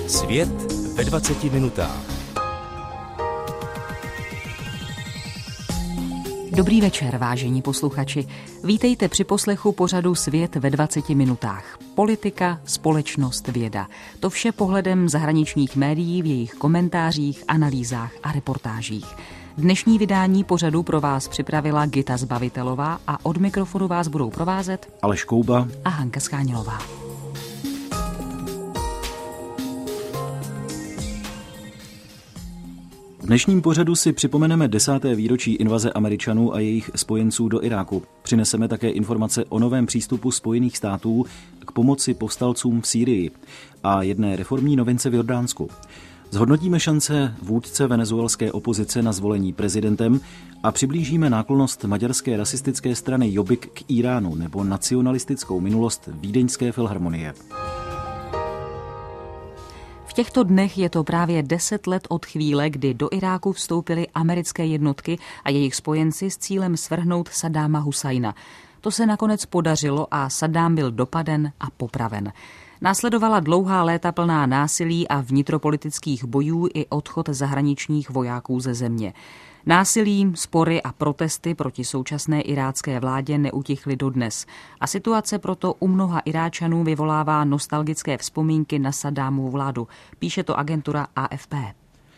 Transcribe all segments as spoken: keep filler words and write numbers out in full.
Svět ve dvaceti minutách. Dobrý večer, vážení posluchači. Vítejte při poslechu pořadu Svět ve dvaceti minutách. Politika, společnost, věda. To vše pohledem zahraničních médií v jejich komentářích, analýzách a reportážích. Dnešní vydání pořadu pro vás připravila Gita Zbavitelová a od mikrofonu vás budou provázet Aleš Kouba a Hanka Skánělová. V dnešním pořadu si připomeneme desáté výročí invaze Američanů a jejich spojenců do Iráku. Přineseme také informace o novém přístupu Spojených států k pomoci povstalcům v Sýrii a jedné reformní novince v Jordánsku. Zhodnotíme šance vůdce venezuelské opozice na zvolení prezidentem a přiblížíme náklonnost maďarské rasistické strany Jobbik k Iránu nebo nacionalistickou minulost Vídeňské filharmonie. V těchto dnech je to právě deset let od chvíle, kdy do Iráku vstoupily americké jednotky a jejich spojenci s cílem svrhnout Saddáma Husajna. To se nakonec podařilo a Saddám byl dopaden a popraven. Následovala dlouhá léta plná násilí a vnitropolitických bojů i odchod zahraničních vojáků ze země. Násilí, spory a protesty proti současné irácké vládě neutichly dodnes a situace proto u mnoha Iráčanů vyvolává nostalgické vzpomínky na Saddámovu vládu, píše to agentura A F P.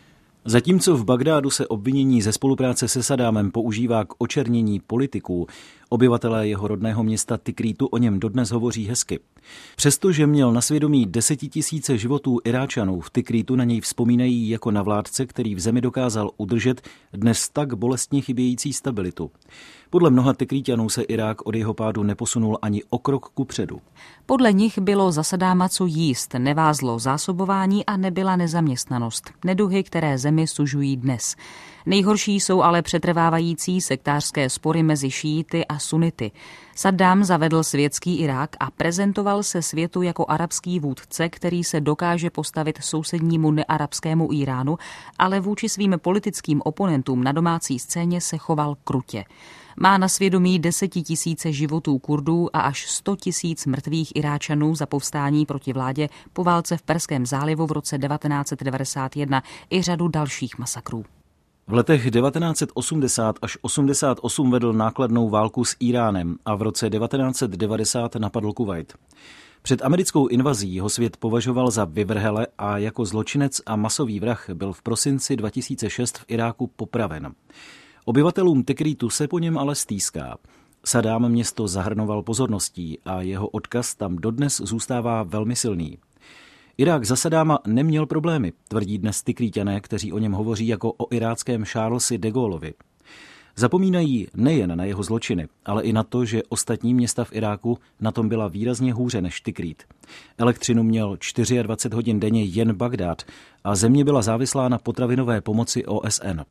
Zatímco v Bagdádu se obvinění ze spolupráce se Saddámem používá k očernění politiků, obyvatelé jeho rodného města Tikrítu o něm dodnes hovoří hezky. Přestože měl na svědomí desetitisíce životů Iráčanů, v Tikrítu na něj vzpomínají jako na vládce, který v zemi dokázal udržet dnes tak bolestně chybějící stabilitu. Podle mnoha Tikríťanů se Irák od jeho pádu neposunul ani o krok kupředu. Podle nich bylo za Saddáma co jíst, nevázlo zásobování a nebyla nezaměstnanost. Neduhy, které zemi sužují dnes. Nejhorší jsou ale přetrvávající sektářské spory mezi šíity a sunity. Saddám zavedl světský Irák a prezentoval se světu jako arabský vůdce, který se dokáže postavit sousednímu nearabskému Iránu, ale vůči svým politickým oponentům na domácí scéně se choval krutě. Má na svědomí desetitisíce životů Kurdů a až sto tisíc mrtvých Iráčanů za povstání proti vládě po válce v Perském zálivu v roce devatenáct set devadesát jedna i řadu dalších masakrů. V letech devatenáct set osmdesát až osmdesát osm vedl nákladnou válku s Íránem a v roce devatenáct set devadesát napadl Kuvajt. Před americkou invazí ho svět považoval za vyvrhele a jako zločinec a masový vrah byl v prosinci dva tisíce šest v Iráku popraven. Obyvatelům Tikrítu se po něm ale stýská. Saddám město zahrnoval pozorností a jeho odkaz tam dodnes zůstává velmi silný. Irák za Saddáma neměl problémy, tvrdí dnes Tikríťané, kteří o něm hovoří jako o iráckém Charlesi de Gaullovi. Zapomínají nejen na jeho zločiny, ale i na to, že ostatní města v Iráku na tom byla výrazně hůře než Tikrít. Elektřinu měl dvacet čtyři hodin denně jen Bagdád a země byla závislá na potravinové pomoci O S N.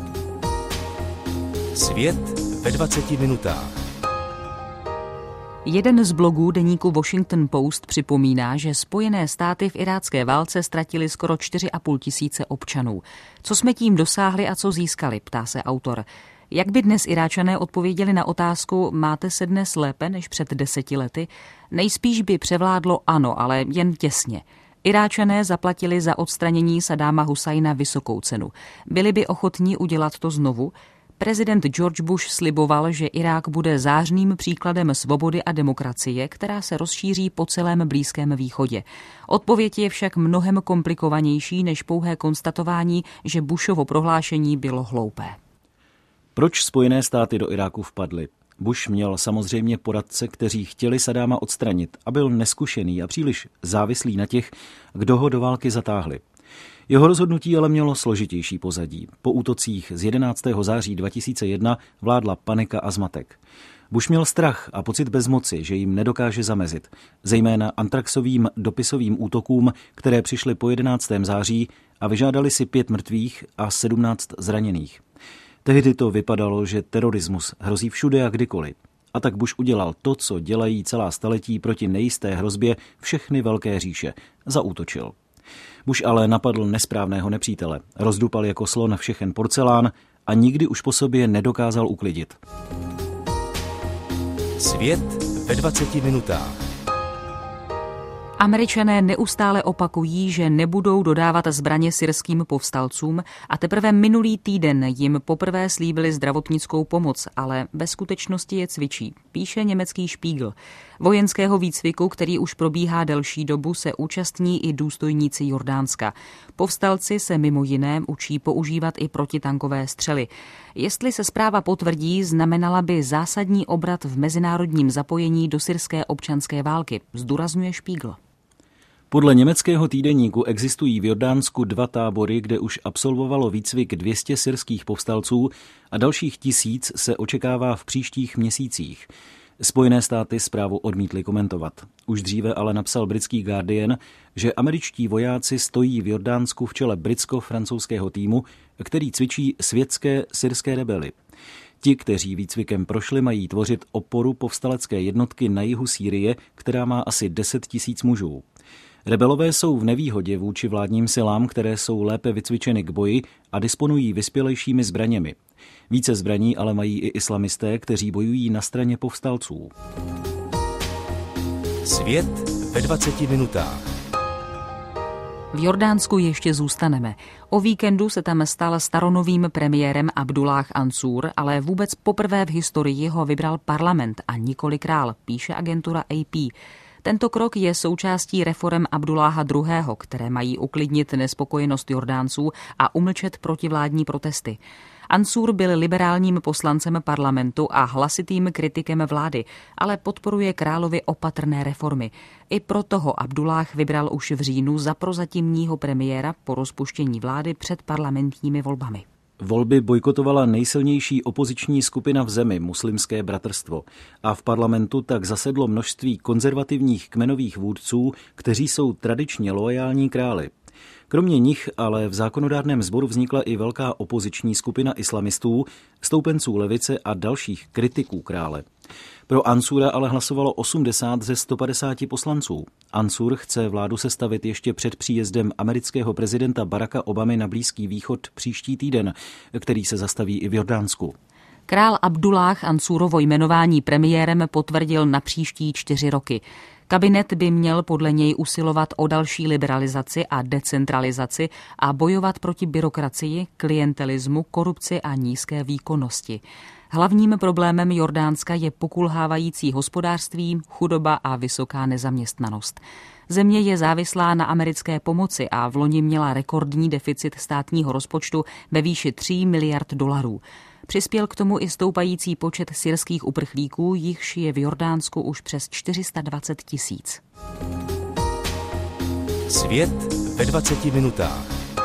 Svět ve dvaceti minutách. Jeden z blogů deníku Washington Post připomíná, že Spojené státy v irácké válce ztratili skoro čtyři a půl tisíce občanů. Co jsme tím dosáhli a co získali, ptá se autor. Jak by dnes Iráčané odpověděli na otázku, máte se dnes lépe než před deseti lety? Nejspíš by převládlo ano, ale jen těsně. Iráčané zaplatili za odstranění Saddáma Husajna vysokou cenu. Byli by ochotní udělat to znovu? Prezident George Bush sliboval, že Irák bude zářným příkladem svobody a demokracie, která se rozšíří po celém Blízkém východě. Odpověď je však mnohem komplikovanější než pouhé konstatování, že Bushovo prohlášení bylo hloupé. Proč Spojené státy do Iráku vpadly? Bush měl samozřejmě poradce, kteří chtěli Saddáma odstranit a byl neskušený a příliš závislý na těch, kdo ho do války zatáhli. Jeho rozhodnutí ale mělo složitější pozadí. Po útocích z jedenáctého září dva tisíce jedna vládla panika a zmatek. Bush měl strach a pocit bezmoci, že jim nedokáže zamezit, zejména antraxovým dopisovým útokům, které přišly po jedenáctého září a vyžádali si pět mrtvých a sedmnáct zraněných. Tehdy to vypadalo, že terorismus hrozí všude a kdykoliv. A tak Bush udělal to, co dělají celá staletí proti nejisté hrozbě všechny velké říše. Zaútočil. Bush ale napadl nesprávného nepřítele, rozdupal jako slon všechen porcelán a nikdy už po sobě nedokázal uklidit. Svět ve dvaceti minutách. Američané neustále opakují, že nebudou dodávat zbraně syrským povstalcům a teprve minulý týden jim poprvé slíbili zdravotnickou pomoc, ale ve skutečnosti je cvičí, píše německý Spiegel. Vojenského výcviku, který už probíhá delší dobu, se účastní i důstojníci Jordánska. Povstalci se mimo jiné učí používat i protitankové střely. Jestli se zpráva potvrdí, znamenala by zásadní obrat v mezinárodním zapojení do syrské občanské války, zdůrazňuje Spiegel. Podle německého týdeníku existují v Jordánsku dva tábory, kde už absolvovalo výcvik dvě stě syrských povstalců a dalších tisíc se očekává v příštích měsících. Spojené státy zprávu odmítly komentovat. Už dříve ale napsal britský Guardian, že američtí vojáci stojí v Jordánsku v čele britsko-francouzského týmu, který cvičí světské syrské rebely. Ti, kteří výcvikem prošli, mají tvořit oporu povstalecké jednotky na jihu Sýrie, která má asi deset tisíc mužů. Rebelové jsou v nevýhodě vůči vládním silám, které jsou lépe vycvičeny k boji a disponují vyspělejšími zbraněmi. Více zbraní ale mají i islamisté, kteří bojují na straně povstalců. Svět ve dvaceti minutách. V Jordánsku ještě zůstaneme. O víkendu se tam stal staronovým premiérem Abdullah Ansur, ale vůbec poprvé v historii ho vybral parlament a nikoli král, píše agentura A P. Tento krok je součástí reforem Abdulláha druhého., které mají uklidnit nespokojenost Jordánců a umlčet protivládní protesty. Ansur byl liberálním poslancem parlamentu a hlasitým kritikem vlády, ale podporuje královy opatrné reformy. I proto ho Abdulláh vybral už v říjnu za prozatímního premiéra po rozpuštění vlády před parlamentními volbami. Volby bojkotovala nejsilnější opoziční skupina v zemi, Muslimské bratrstvo, a v parlamentu tak zasedlo množství konzervativních kmenových vůdců, kteří jsou tradičně loajální králi. Kromě nich ale v zákonodárném sboru vznikla i velká opoziční skupina islamistů, stoupenců levice a dalších kritiků krále. Pro Ansura ale hlasovalo osmdesát ze sto padesáti poslanců. Ansur chce vládu sestavit ještě před příjezdem amerického prezidenta Baracka Obamy na Blízký východ příští týden, který se zastaví i v Jordánsku. Král Abdulláh Ansurovo jmenování premiérem potvrdil na příští čtyři roky. Kabinet by měl podle něj usilovat o další liberalizaci a decentralizaci a bojovat proti byrokracii, klientelismu, korupci a nízké výkonnosti. Hlavním problémem Jordánska je pokulhávající hospodářství, chudoba a vysoká nezaměstnanost. Země je závislá na americké pomoci a v loni měla rekordní deficit státního rozpočtu ve výši tří miliard dolarů. Přispěl k tomu i stoupající počet syrských uprchlíků, jichž je v Jordánsku už přes čtyři sta dvacet tisíc. Svět ve dvaceti minutách.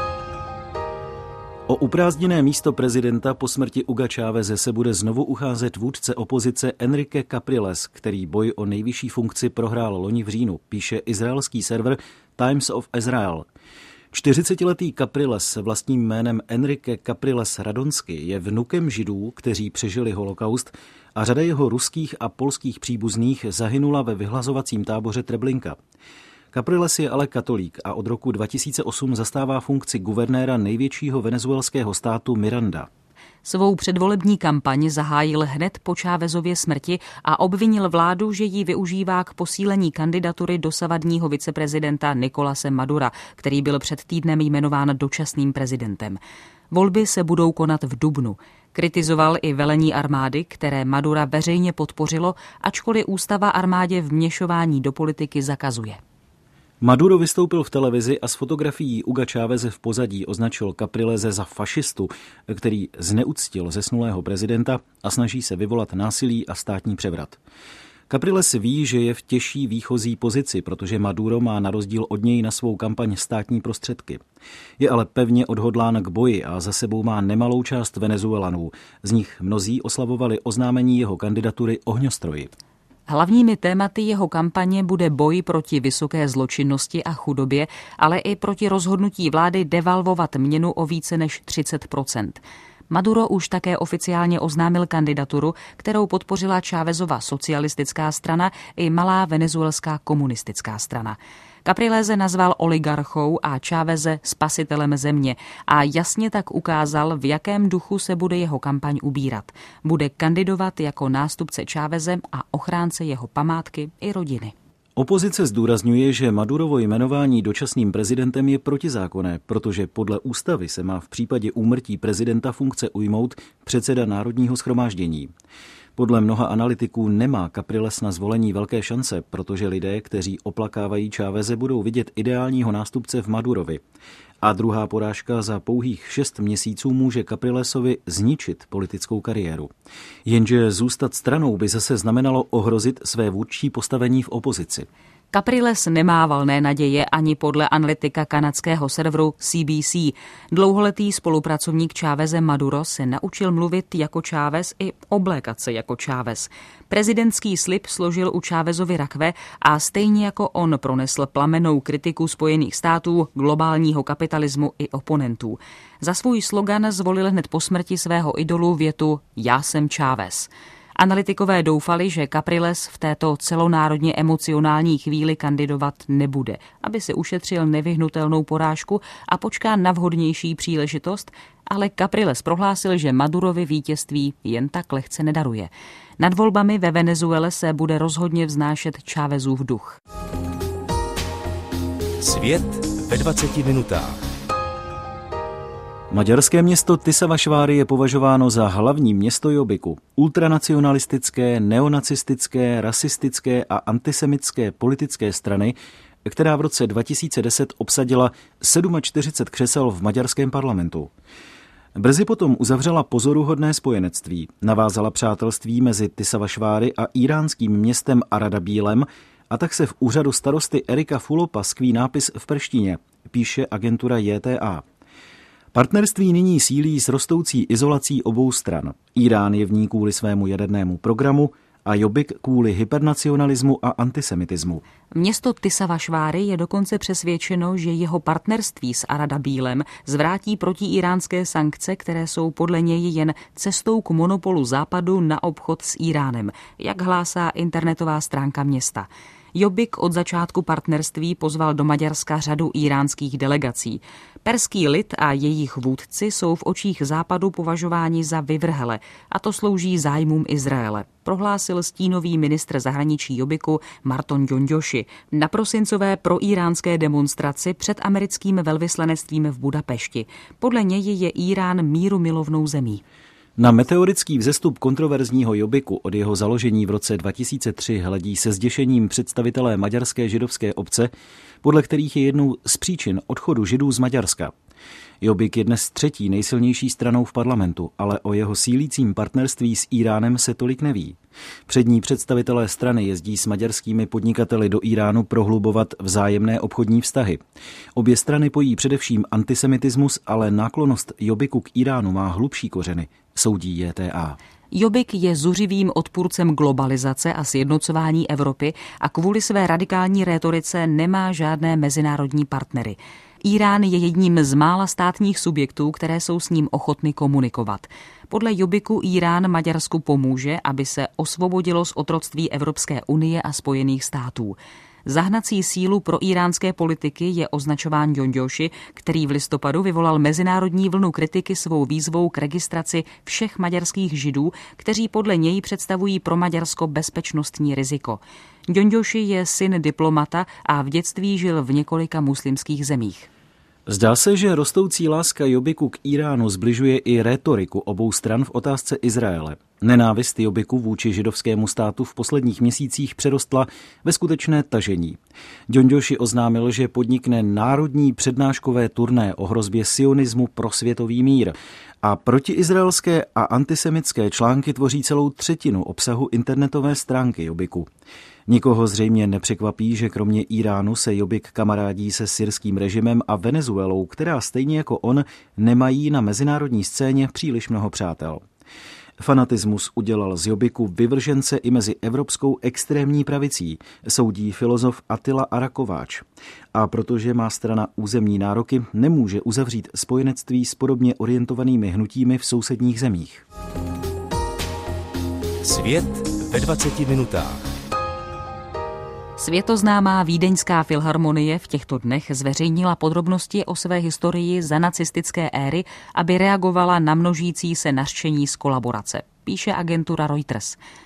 O uprázdněné místo prezidenta po smrti Huga Cháveze se bude znovu ucházet vůdce opozice Enrique Capriles, který boj o nejvyšší funkci prohrál loni v říjnu, píše izraelský server Times of Israel. čtyřicetiletý Capriles se vlastním jménem Enrique Capriles Radonsky je vnukem Židů, kteří přežili holokaust, a řada jeho ruských a polských příbuzných zahynula ve vyhlazovacím táboře Treblinka. Capriles je ale katolík a od roku dva tisíce osm zastává funkci guvernéra největšího venezuelského státu Miranda. Svou předvolební kampaň zahájil hned po Chávezově smrti a obvinil vládu, že ji využívá k posílení kandidatury dosavadního viceprezidenta Nicolase Madura, který byl před týdnem jmenován dočasným prezidentem. Volby se budou konat v dubnu. Kritizoval i velení armády, které Madura veřejně podpořilo, ačkoliv ústava armádě vměšování do politiky zakazuje. Maduro vystoupil v televizi a s fotografií Huga Cháveze v pozadí označil Caprilese za fašistu, který zneuctil zesnulého prezidenta a snaží se vyvolat násilí a státní převrat. Capriles ví, že je v těžší výchozí pozici, protože Maduro má na rozdíl od něj na svou kampaň státní prostředky. Je ale pevně odhodlán k boji a za sebou má nemalou část Venezuelanů. Z nich mnozí oslavovali oznámení jeho kandidatury ohňostroji. Hlavními tématy jeho kampaně bude boj proti vysoké zločinnosti a chudobě, ale i proti rozhodnutí vlády devalvovat měnu o více než třicet procent. Maduro už také oficiálně oznámil kandidaturu, kterou podpořila Chávezova socialistická strana i malá venezuelská komunistická strana. Caprilese nazval oligarchou a Cháveze spasitelem země a jasně tak ukázal, v jakém duchu se bude jeho kampaň ubírat. Bude kandidovat jako nástupce Cháveze a ochránce jeho památky i rodiny. Opozice zdůrazňuje, že Madurovo jmenování dočasným prezidentem je protizákonné, protože podle ústavy se má v případě úmrtí prezidenta funkce ujmout předseda Národního shromáždění. Podle mnoha analytiků nemá Capriles na zvolení velké šance, protože lidé, kteří oplakávají Cháveze, budou vidět ideálního nástupce v Madurovi. A druhá porážka za pouhých šest měsíců může Caprilesovi zničit politickou kariéru. Jenže zůstat stranou by zase znamenalo ohrozit své vůdčí postavení v opozici. Capriles nemá valné naděje ani podle analytika kanadského serveru C B C. Dlouholetý spolupracovník Cháveze Maduro se naučil mluvit jako Chávez i oblékat se jako Chávez. Prezidentský slib složil u Chávezovy rakve a stejně jako on pronesl plamennou kritiku Spojených států, globálního kapitalismu i oponentů. Za svůj slogan zvolil hned po smrti svého idolu větu "Já jsem Chávez". Analytikové doufali, že Capriles v této celonárodně emocionální chvíli kandidovat nebude, aby si ušetřil nevyhnutelnou porážku a počká na vhodnější příležitost, ale Capriles prohlásil, že Madurovi vítězství jen tak lehce nedaruje. Nad volbami ve Venezuele se bude rozhodně vznášet Chávezův duch. Svět ve dvaceti minutách. Maďarské město Tisavašváry je považováno za hlavní město Jobbiku. Ultranacionalistické, neonacistické, rasistické a antisemitské politické strany, která v roce dva tisíce deset obsadila čtyřicet sedm křesel v maďarském parlamentu. Brzy potom uzavřela pozoruhodné spojenectví, navázala přátelství mezi Tisavašváry a íránským městem Aradabílem a tak se v úřadu starosty Erika Fulopa skví nápis v perštině, píše agentura J T A. Partnerství nyní sílí s rostoucí izolací obou stran. Írán je v ní kvůli svému jadernému programu a Jobbik kvůli hypernacionalismu a antisemitismu. Město Tisavašváry je dokonce přesvědčeno, že jeho partnerství s Aradabílem zvrátí protiíránské sankce, které jsou podle něj jen cestou k monopolu Západu na obchod s Íránem, jak hlásá internetová stránka města. Jobbik od začátku partnerství pozval do Maďarska řadu íránských delegací. Perský lid a jejich vůdci jsou v očích Západu považováni za vyvrhele a to slouží zájmům Izraele, prohlásil stínový ministr zahraničí Jobbiku Marton Gyöngyösi na prosincové proíránské demonstraci před americkým velvyslanectvím v Budapešti. Podle něj je Írán mírumilovnou zemí. Na meteorický vzestup kontroverzního Jobbiku od jeho založení v roce dva tisíce tři hledí se zděšením představitelé maďarské židovské obce, podle kterých je jednou z příčin odchodu Židů z Maďarska. Jobbik je dnes třetí nejsilnější stranou v parlamentu, ale o jeho sílícím partnerství s Íránem se tolik neví. Přední představitelé strany jezdí s maďarskými podnikateli do Íránu prohlubovat vzájemné obchodní vztahy. Obě strany pojí především antisemitismus, ale náklonnost Jobbiku k Íránu má hlubší kořeny, soudí J T A. Jobbik je zuřivým odpůrcem globalizace a sjednocování Evropy a kvůli své radikální rétorice nemá žádné mezinárodní partnery. Írán je jedním z mála státních subjektů, které jsou s ním ochotny komunikovat. Podle Jobbiku Írán Maďarsku pomůže, aby se osvobodilo z otroctví Evropské unie a Spojených států. Zahnací sílu pro íránské politiky je označován Gyöngyösi, který v listopadu vyvolal mezinárodní vlnu kritiky svou výzvou k registraci všech maďarských Židů, kteří podle něj představují pro Maďarsko bezpečnostní riziko. Gyöngyösi je syn diplomata a v dětství žil v několika muslimských zemích. Zdá se, že rostoucí láska Jobbiku k Íránu zbližuje i rétoriku obou stran v otázce Izraele. Nenávist Jobbiku vůči židovskému státu v posledních měsících přerostla ve skutečné tažení. Gyöngyösi oznámil, že podnikne národní přednáškové turné o hrozbě sionismu pro světový mír a protiizraelské a antisemitské články tvoří celou třetinu obsahu internetové stránky Jobbiku. Nikoho zřejmě nepřekvapí, že kromě Íránu se Jobbik kamarádí se syrským režimem a Venezuelou, která stejně jako on nemají na mezinárodní scéně příliš mnoho přátel. Fanatismus udělal z Jobbiku vyvržence i mezi evropskou extrémní pravicí, soudí filozof Attila Arakováč. A protože má strana územní nároky, nemůže uzavřít spojenectví s podobně orientovanými hnutími v sousedních zemích. Svět ve dvaceti minutách. Světoznámá Vídeňská filharmonie v těchto dnech zveřejnila podrobnosti o své historii za nacistické éry, aby reagovala na množící se nařčení z kolaborace, píše agentura Reuters.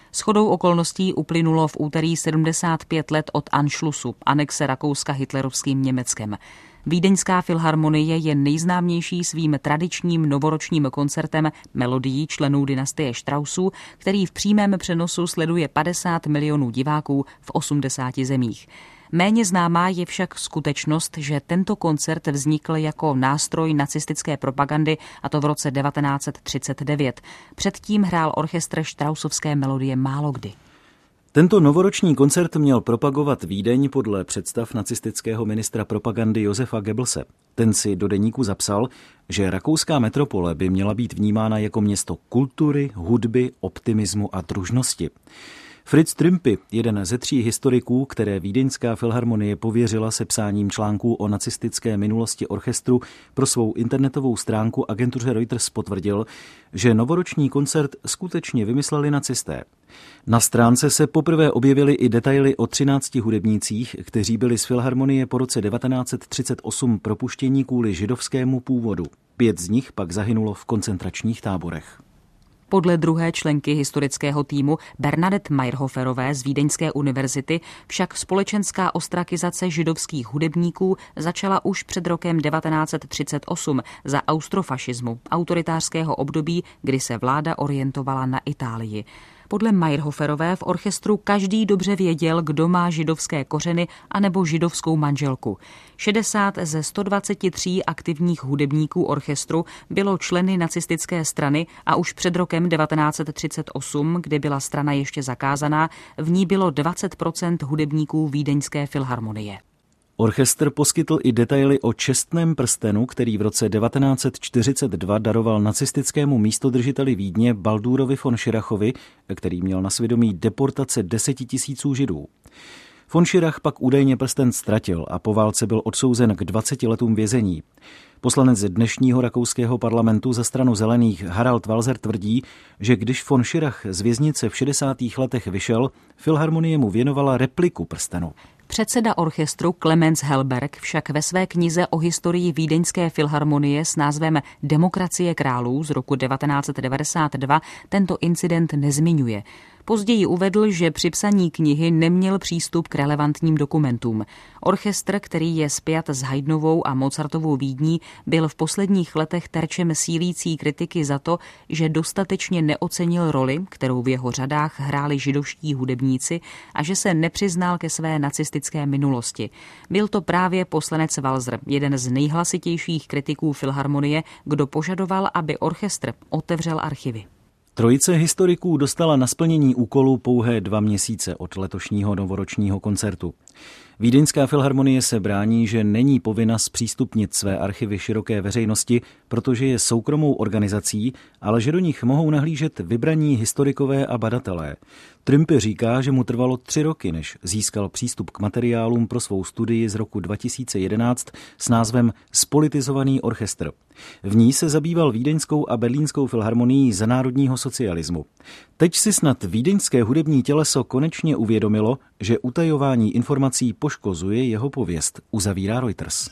Shodou okolností uplynulo v úterý sedmdesát pět let od Anšlusu, anexe Rakouska hitlerovským Německem. Vídeňská filharmonie je nejznámější svým tradičním novoročním koncertem melodií členů dynastie Straussů, který v přímém přenosu sleduje padesát milionů diváků v osmdesáti zemích. Méně známá je však skutečnost, že tento koncert vznikl jako nástroj nacistické propagandy, a to v roce devatenáct set třicet devět. Předtím hrál orchestr Straussovské melodie málokdy. Tento novoroční koncert měl propagovat Vídeň podle představ nacistického ministra propagandy Josefa Goebbelse. Ten si do deníku zapsal, že rakouská metropole by měla být vnímána jako město kultury, hudby, optimismu a družnosti. Fritz Trümpi, jeden ze tří historiků, které Vídeňská filharmonie pověřila sepsáním článků o nacistické minulosti orchestru pro svou internetovou stránku agentuře Reuters, potvrdil, že novoroční koncert skutečně vymysleli nacisté. Na stránce se poprvé objevily i detaily o třinácti hudebnících, kteří byli z filharmonie po roce devatenáct set třicet osm propuštění kvůli židovskému původu. Pět z nich pak zahynulo v koncentračních táborech. Podle druhé členky historického týmu Bernadette Meyerhoferové z Vídeňské univerzity však společenská ostrakizace židovských hudebníků začala už před rokem devatenáct set třicet osm za austrofašismu, autoritářského období, kdy se vláda orientovala na Itálii. Podle Meyerhoferové v orchestru každý dobře věděl, kdo má židovské kořeny anebo židovskou manželku. šedesát ze sto dvacet tři aktivních hudebníků orchestru bylo členy nacistické strany a už před rokem devatenáct set třicet osm, kdy byla strana ještě zakázaná, v ní bylo dvacet procent hudebníků Vídeňské filharmonie. Orchestr poskytl i detaily o čestném prstenu, který v roce devatenáct set čtyřicet dva daroval nacistickému místodržiteli Vídně Baldurovi von Schirachovi, který měl na svědomí deportace desetitisíců židů. Von Schirach pak údajně prsten ztratil a po válce byl odsouzen k dvaceti letům vězení. Poslanec dnešního rakouského parlamentu za stranu zelených Harald Walser tvrdí, že když von Schirach z věznice v šedesátých letech vyšel, filharmonie mu věnovala repliku prstenu. Předseda orchestru Clemens Helberg však ve své knize o historii Vídeňské filharmonie s názvem Demokracie králů z roku devatenáct set devadesát dva tento incident nezmiňuje. Později uvedl, že při psaní knihy neměl přístup k relevantním dokumentům. Orchestr, který je spjat s Haydnovou a Mozartovou Vídní, byl v posledních letech terčem sílící kritiky za to, že dostatečně neocenil roli, kterou v jeho řadách hráli židovští hudebníci, a že se nepřiznal ke své nacistické minulosti. Byl to právě poslanec Walser, jeden z nejhlasitějších kritiků filharmonie, kdo požadoval, aby orchestr otevřel archivy. Trojice historiků dostala na splnění úkolu pouhé dva měsíce od letošního novoročního koncertu. Vídeňská filharmonie se brání, že není povinna zpřístupnit své archivy široké veřejnosti, protože je soukromou organizací, ale že do nich mohou nahlížet vybraní historikové a badatelé. Trümpi říká, že mu trvalo tři roky, než získal přístup k materiálům pro svou studii z roku dva tisíce jedenáct s názvem Spolitizovaný orchestr. V ní se zabýval vídeňskou a berlínskou filharmonií za národního socialismu. Teď si snad vídeňské hudební těleso konečně uvědomilo, že utajování informací poškozuje jeho pověst, uzavírá Reuters.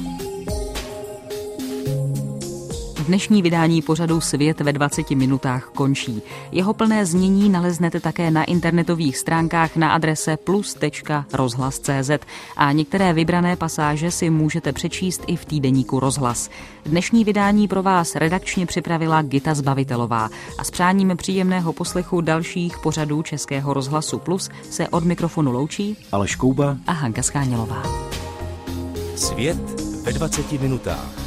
Dnešní vydání pořadu Svět ve dvaceti minutách končí. Jeho plné znění naleznete také na internetových stránkách na adrese plus tečka rozhlas tečka cé zet a některé vybrané pasáže si můžete přečíst i v týdeníku Rozhlas. Dnešní vydání pro vás redakčně připravila Gita Zbavitelová a s přáním příjemného poslechu dalších pořadů Českého rozhlasu Plus se od mikrofonu loučí Aleš Kouba a Hanka Schánělová. Svět ve dvaceti minutách.